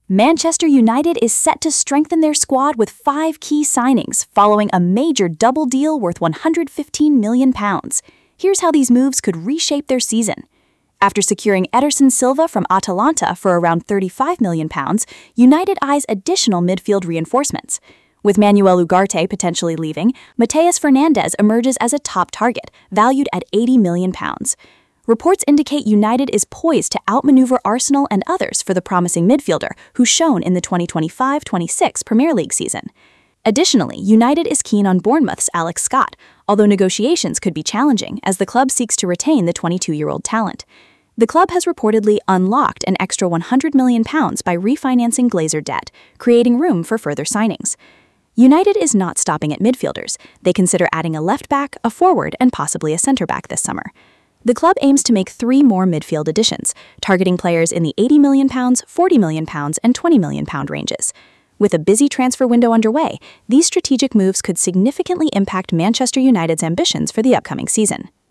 Manchester United is set to strengthen their squad with 5 key signings following a major double deal worth £115 million. Here's how these moves could reshape their season. After securing Ederson Silva from Atalanta for around £35 million, United eyes additional midfield reinforcements. With Manuel Ugarte potentially leaving, Mateus Fernandes emerges as a top target, valued at £80 million. Reports indicate United is poised to outmaneuver Arsenal and others for the promising midfielder who's shown in the 2025-26 Premier League season. Additionally, United is keen on Bournemouth's Alex Scott, although negotiations could be challenging as the club seeks to retain the 22-year-old talent. The club has reportedly unlocked an extra £100 million by refinancing Glazer debt, creating room for further signings. United is not stopping at midfielders. They consider adding a left-back, a forward, and possibly a centre-back this summer. The club aims to make 3 more midfield additions, targeting players in the £80 million, £40 million, and £20 million ranges. With a busy transfer window underway, these strategic moves could significantly impact Manchester United's ambitions for the upcoming season.